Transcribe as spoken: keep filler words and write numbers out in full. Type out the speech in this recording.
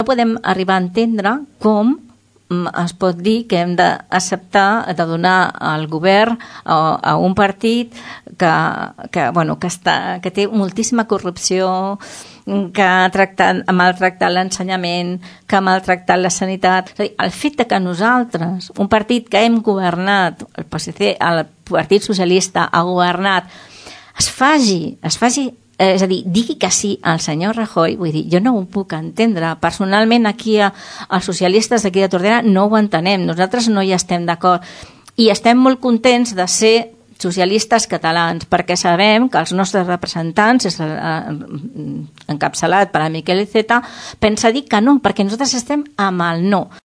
No podem arribar a entendre com es pot dir que hem d'acceptar de donar al govern a, a un partit que, que, bueno, que, està, que té moltíssima corrupció, que ha, tractat, ha maltractat l'ensenyament, que ha maltractat la sanitat. És a dir, el fet de que nosaltres, un partit que hem governat, el P S C, el Partit Socialista ha governat, es faci, es faci és a dir, digui que sí al senyor Rajoy, vull dir, jo no ho puc entendre. Personalment, aquí, a, els socialistes d'aquí de Tordera no ho entenem. Nosaltres no hi estem d'acord. I estem molt contents de ser socialistes catalans, perquè sabem que els nostres representants, és, eh, encapçalat per a Miquel Iceta, pensa dir que no, perquè nosaltres estem amb el no.